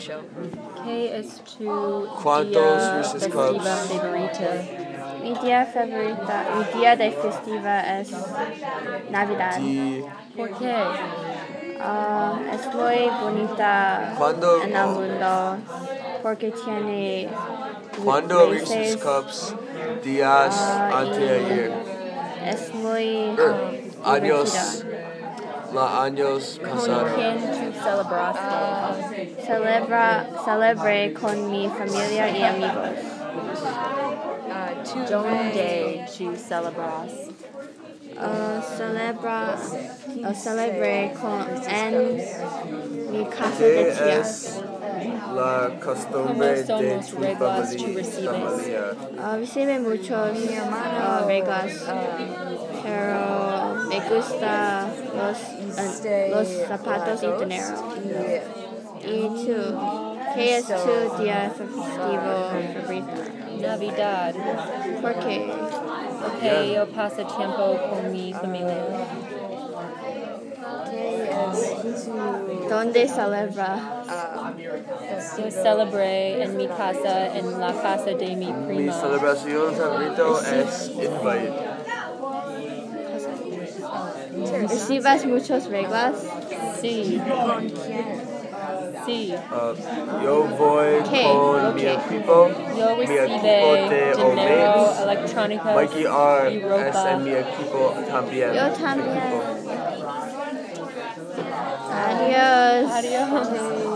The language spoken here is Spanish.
show. ¿Qué es tu ¿Cuántos día Reese's festiva Cups? favorita? Mi día favorita, mi día de festiva es Navidad. ¿Por qué? Es muy bonita ¿Cuándo- en el mundo porque tiene ¿Cuándo Reese's races, Cups días y anteayer? es muy Años, divertida. años ¿Con pasados. quién tú celebraste? Celebré con mi familia y amigos. ¿Dónde tú celebras? Celebré en mi casa ¿Qué de tía. es la costumbre ¿Cómo de somos tu reglas tú recibes? familia? Recibe muchos reglas, pero me gusta los zapatos y dinero. ¿Y tú? ¿Qué es tu día festivo favorito? Navidad, ¿Por qué? porque yo paso tiempo con mi familia. ¿Dónde celebra? Yo celebré en mi casa, en la casa de mi Mi prima. celebración favorita es Invite. ¿Recibes muchas reglas? Sí. Sí. Yo voy ¿Qué? con mi equipo, Yo mi equipo recibe de dinero, Omates. electrónicos Mikey R y es ropa. en mi equipo también. Yo también. Adiós. Adiós.